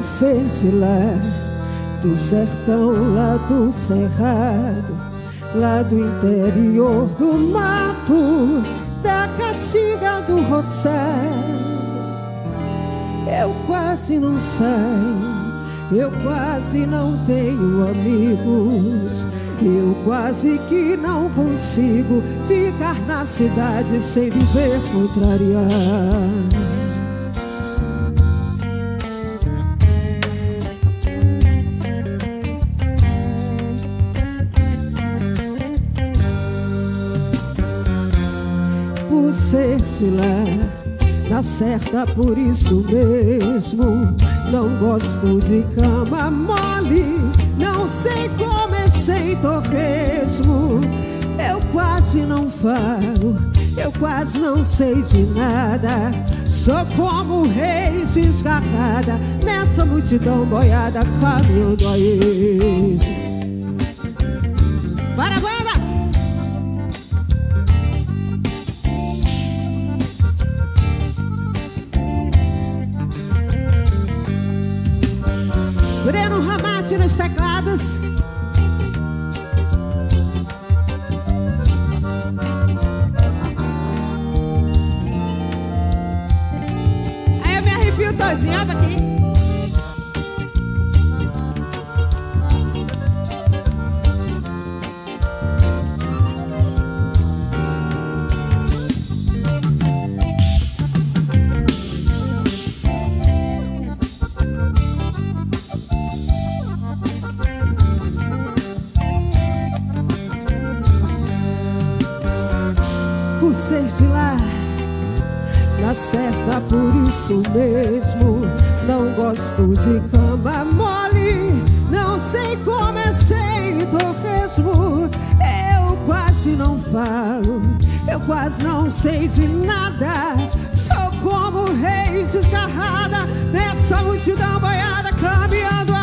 ser de lá do sertão, lá do cerrado, lá do interior do mato, da caatinga do roçado. Eu quase não saio, eu quase não tenho amigos, eu quase que não consigo ficar na cidade sem me ver contrariar. Por ser de lá, dá certa por isso mesmo. Não gosto de cama mole, não sei comer torresmo. Eu quase não falo, eu quase não sei de nada. Sou como reis desgarrada nessa multidão boiada caminhando a esmo. Para, para! Breno Ramate nos teclados. Aí eu me arrepio todinha, olha aqui. Por ser de lá, dá certa por isso mesmo. Não gosto de cama mole, não sei comer torresmo. Eu quase não falo, eu quase não sei de nada. Sou como rei desgarrada nessa multidão boiada caminhando